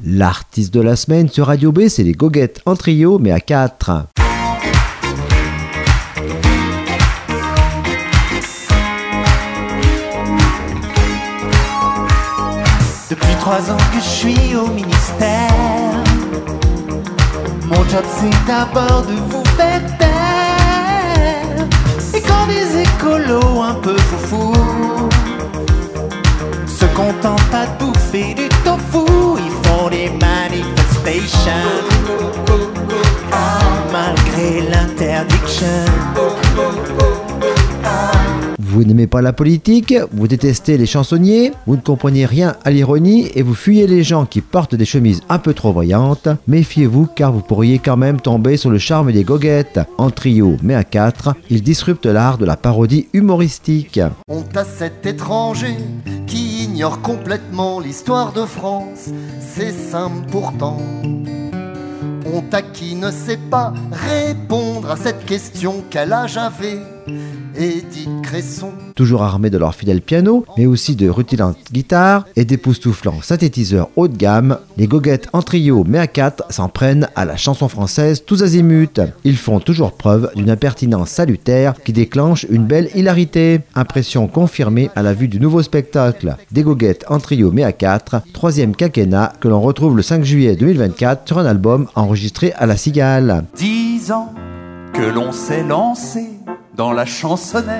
L'artiste de la semaine sur Radio B, c'est les Goguettes en trio, mais à 4. Depuis 3 ans que je suis au ministère, mon job c'est d'abord de vous faire taire. Et quand des écolos un peu foufous se contentent pas de bouffer du tofu, ils font des manifestations malgré l'interdiction. Vous n'aimez pas la politique, vous détestez les chansonniers, vous ne comprenez rien à l'ironie et vous fuyez les gens qui portent des chemises un peu trop voyantes. Méfiez-vous car vous pourriez quand même tomber sur le charme des Goguettes. En trio mais à 4, ils disruptent l'art de la parodie humoristique. Honte à cet étranger qui ignore complètement l'histoire de France, c'est simple pourtant. Honte à qui ne sait pas répondre à cette question: quel âge avait Édith Cresson? Toujours armés de leur fidèle piano, mais aussi de rutilantes guitares et d'époustouflants synthétiseurs haut de gamme, les Goguettes en trio mais à 4 s'en prennent à la chanson française tous azimuts. Ils font toujours preuve d'une impertinence salutaire qui déclenche une belle hilarité. Impression confirmée à la vue du nouveau spectacle des Goguettes en trio mais à 4, 3e quinquennat que l'on retrouve le 5 juillet 2024 sur un album enregistré à la Cigale. 10 ans que l'on s'est lancé dans la chansonnette,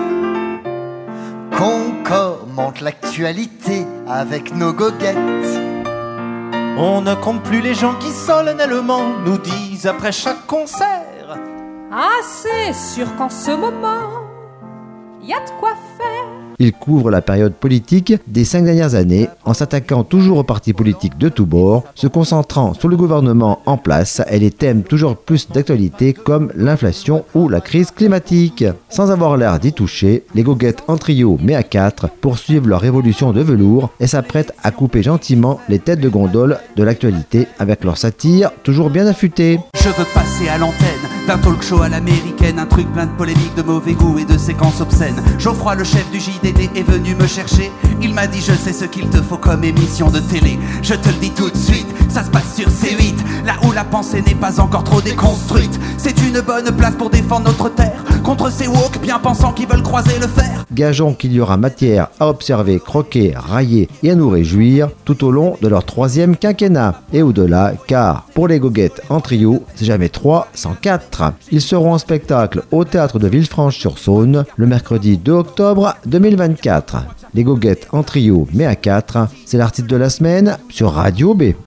Qu'on commente l'actualité avec nos goguettes. on ne compte plus les gens qui solennellement nous disent après chaque concert: Ah, c'est sûr qu'en ce moment, y a de quoi faire. Il couvre la période politique des 5 dernières années en s'attaquant toujours aux partis politiques de tous bords, se concentrant sur le gouvernement en place et les thèmes toujours plus d'actualité comme l'inflation ou la crise climatique. Sans avoir l'air d'y toucher, les Goguettes en trio mais à 4 poursuivent leur révolution de velours et s'apprêtent à couper gentiment les têtes de gondole de l'actualité avec leur satire toujours bien affûtée. Je veux passer à l'antenne d'un talk show à l'américaine, un truc plein de polémiques, de mauvais goût et de séquences obscènes. Geoffroy, le chef du JDD, est venu me chercher. Il m'a dit: je sais ce qu'il te faut comme émission de télé. Je te le dis tout de suite, ça se passe sur C8, là où la pensée n'est pas encore trop déconstruite. C'est une bonne place pour défendre notre terre contre ces woke bien pensants qui veulent croiser le fer. Gageons qu'il y aura matière à observer, croquer, railler et à nous réjouir tout au long de leur 3e quinquennat et au-delà, car pour les Goguettes en trio, c'est jamais 3 sans 4. Ils seront en spectacle au théâtre de Villefranche-sur-Saône le mercredi 2 octobre 2024. Les Goguettes en trio mais à 4, c'est l'artiste de la semaine sur Radio B.